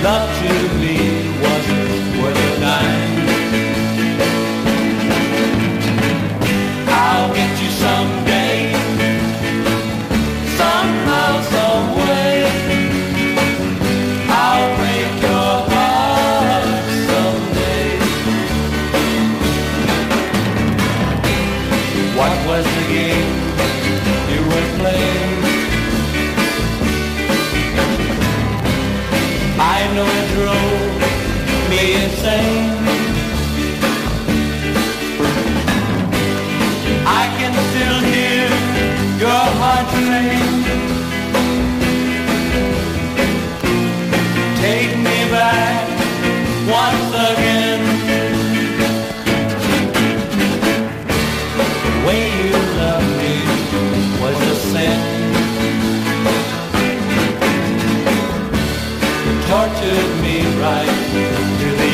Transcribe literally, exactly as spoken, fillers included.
love to me wasn't worth a dime. I'll get you someday, somehow, some way. I'll break your heart someday. What was the game you were playing? I know it drove me insane. I can still hear your heart saying, take me back once again. The way you loved me was a sin. Tortured me right to the